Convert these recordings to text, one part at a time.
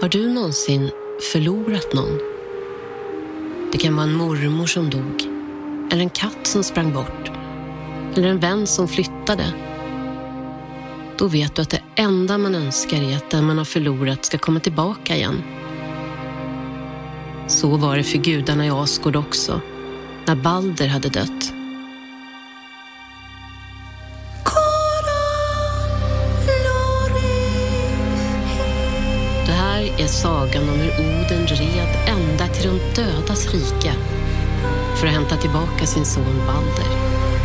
Har du någonsin förlorat någon? Det kan vara en mormor som dog, eller en katt som sprang bort, eller en vän som flyttade. Då vet du att det enda man önskar är att den man har förlorat ska komma tillbaka igen. Så var det för gudarna i Asgård också, när Balder hade dött. Det här är sagan om hur Oden red ända till de dödas rike för att hämta tillbaka sin son Balder.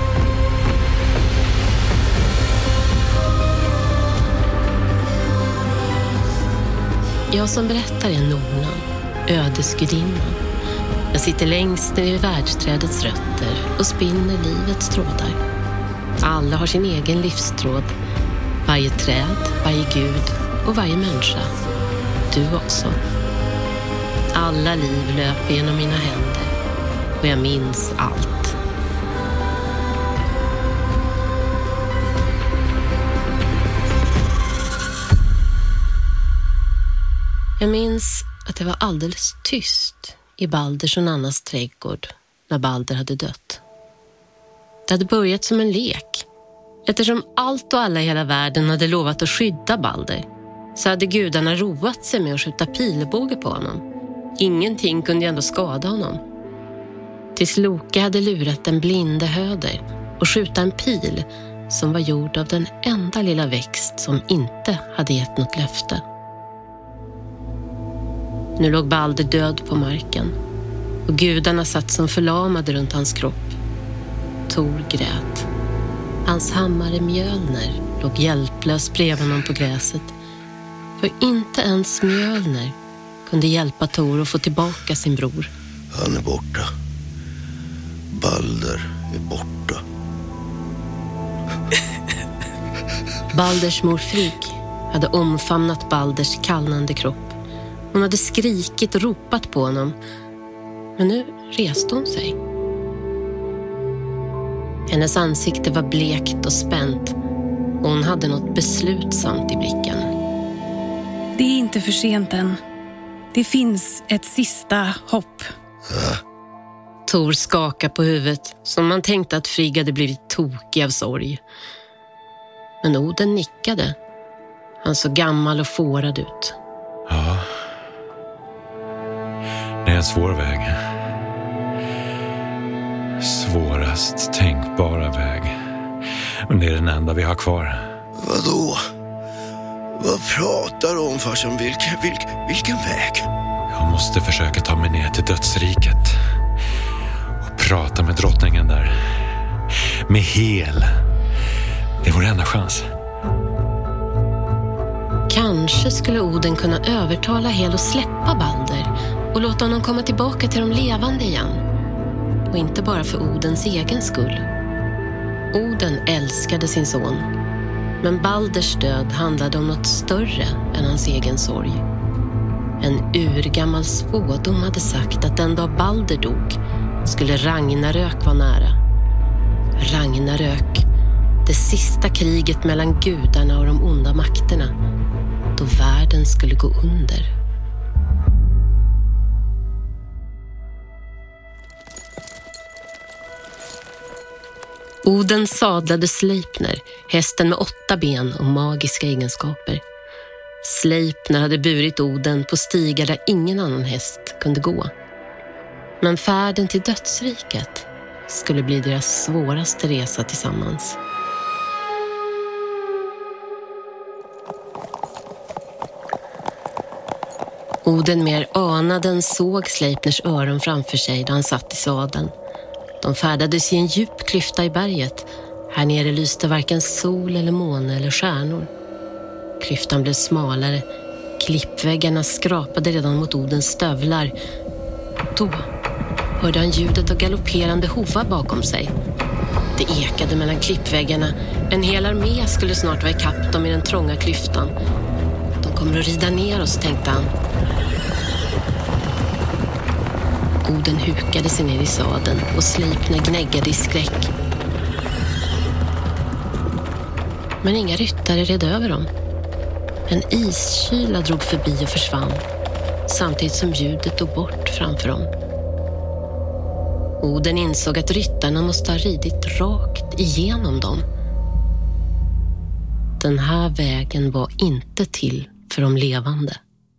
Jag som berättar är Norna, ödesgudinnan. Jag sitter längst ner vid världsträdets rötter och spinner livets trådar. Alla har sin egen livstråd. Varje träd, varje gud och varje människa. Du också. Alla liv löper genom mina händer och jag minns allt. Jag minns att det var alldeles tyst i Balders och Nannas trädgård när Balder hade dött. Det hade börjat som en lek. Eftersom allt och alla i hela världen hade lovat att skydda Balder så hade gudarna roat sig med att skjuta pilbåge på honom. Ingenting kunde ändå skada honom. Tills Loke hade lurat den blinde Höder och skjuta en pil som var gjord av den enda lilla växt som inte hade gett något löfte. Nu låg Balder död på marken och gudarna satt som förlamade runt hans kropp. Tor grät. Hans hammare Mjölner låg hjälplös bredvid honom på gräset. För inte ens Mjölner kunde hjälpa Tor att få tillbaka sin bror. Han är borta. Balder är borta. Balders mor Frigg hade omfamnat Balders kallnande kropp. Hon hade skrikit och ropat på honom. Men nu reste hon sig. Hennes ansikte var blekt och spänt. Och hon hade något beslutsamt i blicken. Det är inte för sent än. Det finns ett sista hopp. Tor skakade på huvudet som man tänkte att Frigg hade blivit tokig av sorg. Men Oden nickade. Han såg gammal och fårad ut. Ja. Det är en svår väg. Svårast tänkbara väg. Men det är den enda vi har kvar. Vadå? Vad pratar du om, farsan? Vilken väg? Jag måste försöka ta mig ner till dödsriket. Och prata med drottningen där. Med Hel. Det är vår enda chans. Kanske skulle Oden kunna övertala Hel att släppa Balder och låta honom komma tillbaka till de levande igen. Och inte bara för Odens egen skull. Oden älskade sin son. Men Balders död handlade om något större än hans egen sorg. En urgammal spådom hade sagt att den dag Balder dog skulle Ragnarök vara nära. Ragnarök, det sista kriget mellan gudarna och de onda makterna, då världen skulle gå under. Oden sadlade Sleipner, hästen med 8 ben och magiska egenskaper. Sleipner hade burit Oden på stigar där ingen annan häst kunde gå. Men färden till dödsriket skulle bli deras svåraste resa tillsammans. Oden mer anade än såg Sleipners öron framför sig då han satt i sadeln. De färdades i en djup klyfta i berget. Här nere lyste varken sol eller måne eller stjärnor. Klyftan blev smalare. Klippväggarna skrapade redan mot Odens stövlar. Då hörde han ljudet av galopperande hovar bakom sig. Det ekade mellan klippväggarna. En hel armé skulle snart vara ikapp dem i den trånga klyftan. De kommer att rida ner oss, tänkte han. Oden hukade sig ner i sadeln och Sleipner gnäggade i skräck. Men inga ryttare red över dem. En iskyla drog förbi och försvann, samtidigt som ljudet dog bort framför dem. Oden insåg att ryttarna måste ha ridit rakt igenom dem. Den här vägen var inte till för de levande.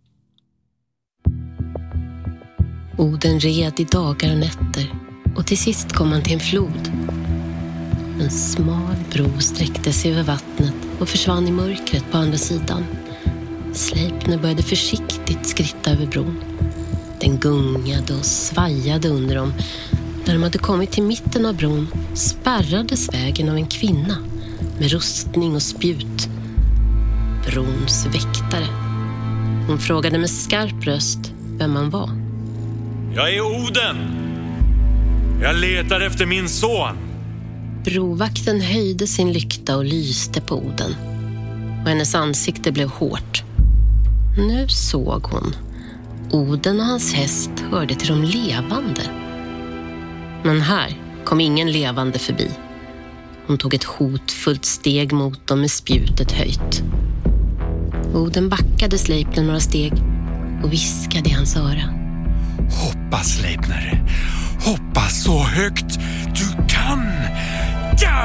Oden red i dagar och nätter och till sist kom han till en flod. En smal bro sträckte sig över vattnet och försvann i mörkret på andra sidan. Sleipner började försiktigt skritta över bron. Den gungade och svajade under dem. När de hade kommit till mitten av bron spärrades vägen av en kvinna med rustning och spjut. Brons väktare. Hon frågade med skarp röst vem han var. Jag är Oden. Jag letar efter min son. Brovakten höjde sin lykta och lyste på Oden. Och hennes ansikte blev hårt. Nu såg hon. Oden och hans häst hörde till de levande. Men här kom ingen levande förbi. Hon tog ett hotfullt steg mot dem med spjutet höjt. Oden backade Sleipner några steg och viskade i hans öra. Hoppa, Sleipner. Hoppa så högt du kan. Ja!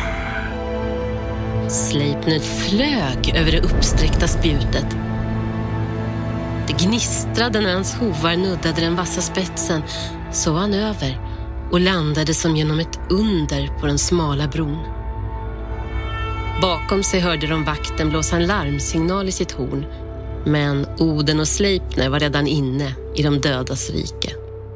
Sleipner flög över det uppsträckta spjutet. Det gnistrade när hans hovar nuddade den vassa spetsen, så var han över och landade som genom ett under på den smala bron. Bakom sig hörde de vakten blåsa en larmsignal i sitt horn, men Oden och Sleipner var redan inne i de dödas rike.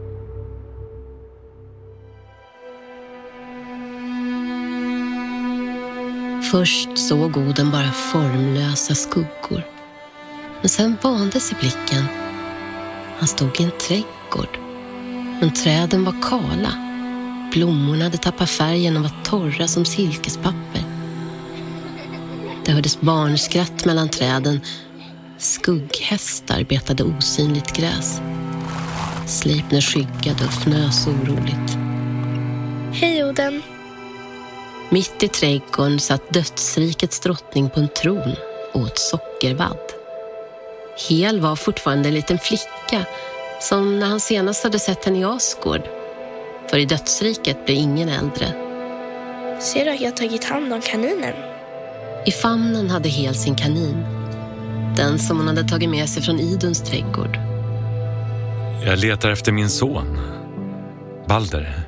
Först såg Oden bara formlösa skuggor. Men sen vande sig blicken. Han stod i en trädgård. Men träden var kala. Blommorna hade tappat färgen och var torra som silkespapper. Det hördes barnskratt mellan träden. Skugghästar betade osynligt gräs. Sleipner skyggade och fnös oroligt. Hej Oden. Mitt i trädgården satt dödsrikets drottning på en tron och åt sockervadd. Hel var fortfarande en liten flicka, som när han senast hade sett henne i Asgård. För i dödsriket blev ingen äldre. Ser du att jag tagit hand om kaninen? I famnen hade Hel sin kanin. Den som hon hade tagit med sig från Iduns trädgård. Jag letar efter min son, Balder.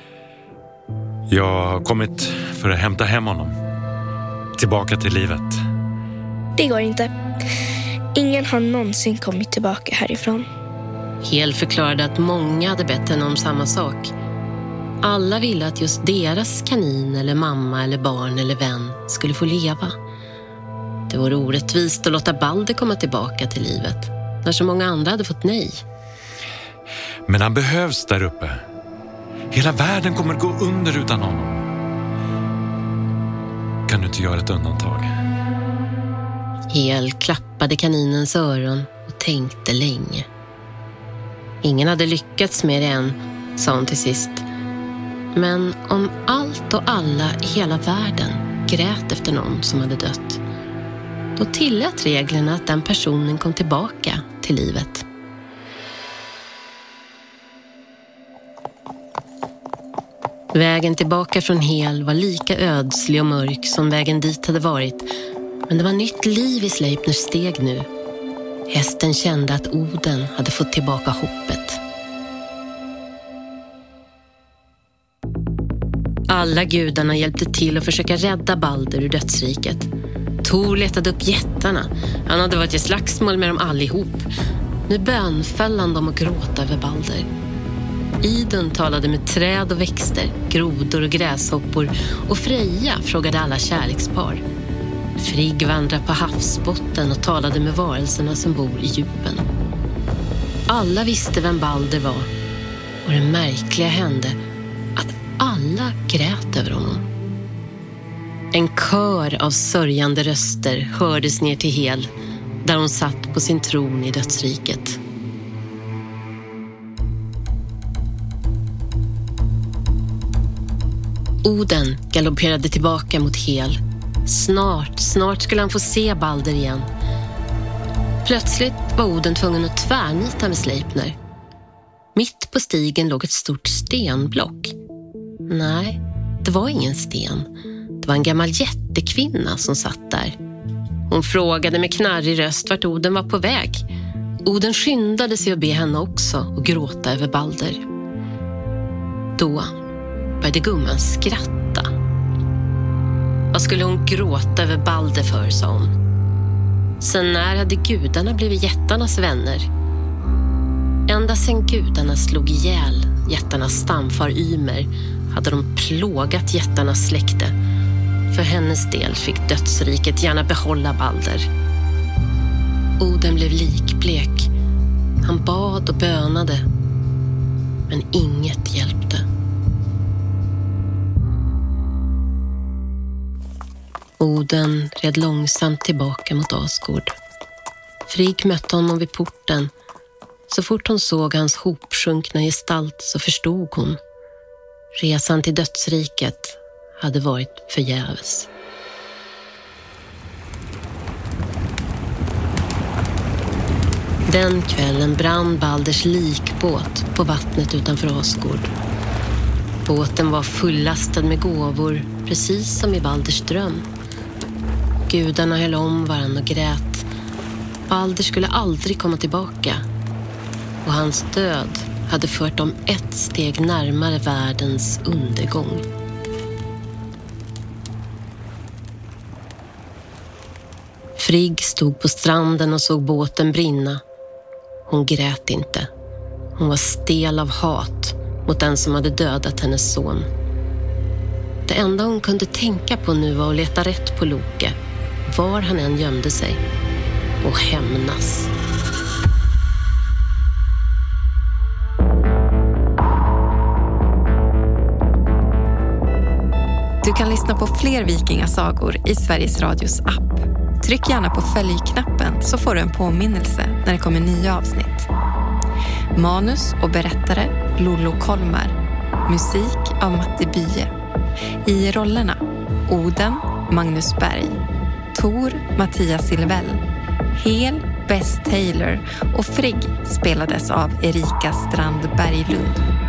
Jag har kommit för att hämta hem honom. Tillbaka till livet. Det går inte. Ingen har någonsin kommit tillbaka härifrån. Hel förklarade att många hade bett henne om samma sak. Alla ville att just deras kanin eller mamma eller barn eller vän skulle få leva. Det var orättvist att låta Balder komma tillbaka till livet, när så många andra hade fått nej. Men han behövs där uppe. Hela världen kommer gå under utan honom. Kan du inte göra ett undantag? Hel klappade kaninens öron och tänkte länge. Ingen hade lyckats med det än, sa hon till sist. Men om allt och alla i hela världen grät efter någon som hade dött, då tillät reglerna att den personen kom tillbaka till livet. Vägen tillbaka från Hel var lika ödslig och mörk som vägen dit hade varit. Men det var nytt liv i Sleipners steg nu. Hästen kände att Oden hade fått tillbaka hoppet. Alla gudarna hjälpte till att försöka rädda Balder ur dödsriket. Tor letade upp jättarna. Han hade varit i slagsmål med dem allihop. Nu bönföll han dem och gråta över Balder. Idun talade med träd och växter, grodor och gräshoppor, och Freja frågade alla kärlekspar. Frigg vandrade på havsbotten och talade med varelserna som bor i djupen. Alla visste vem Balder var, och det märkliga hände att alla grät över honom. En kör av sörjande röster hördes ner till Hel, där hon satt på sin tron i dödsriket. Oden galopperade tillbaka mot Hel. Snart skulle han få se Balder igen. Plötsligt var Oden tvungen att tvärnita med Sleipner. Mitt på stigen låg ett stort stenblock. Nej, det var ingen sten. Det var en gammal jättekvinna som satt där. Hon frågade med knarrig röst vart Oden var på väg. Oden skyndade sig att be henne också och gråta över Balder. Då började gumman skratta. Vad skulle hon gråta över Balder för, sa hon. Sen när hade gudarna blivit jättarnas vänner? Ända sedan gudarna slog ihjäl jättarnas stamfar Ymer hade de plågat jättarnas släkte. För hennes del fick dödsriket gärna behålla Balder. Oden blev likblek. Han bad och bönade. Men inget hjälpte. Oden red långsamt tillbaka mot Asgård. Frigg mötte honom vid porten. Så fort hon såg hans hopsjunkna gestalt så förstod hon. Resan till dödsriket hade varit förgäves. Den kvällen brann Balders likbåt på vattnet utanför Asgård. Båten var fullastad med gåvor, precis som i Balders dröm. Gudarna höll om varann och grät. Balder skulle aldrig komma tillbaka. Och hans död hade fört dem ett steg närmare världens undergång. Frigg stod på stranden och såg båten brinna. Hon grät inte. Hon var stel av hat mot den som hade dödat hennes son. Det enda hon kunde tänka på nu var att leta rätt på Loke, var han än gömde sig, och hämnas. Du kan lyssna på fler vikingasagor i Sveriges Radios app. Tryck gärna på följknappen så får du en påminnelse när det kommer nya avsnitt. Manus och berättare Lollo Kolmar. Musik av Matti Bye. I rollerna Oden, Magnus Berg. Tor, Mattias Silvell. Hel, Bess Taylor och Frigg spelades av Erika Strand Berglund.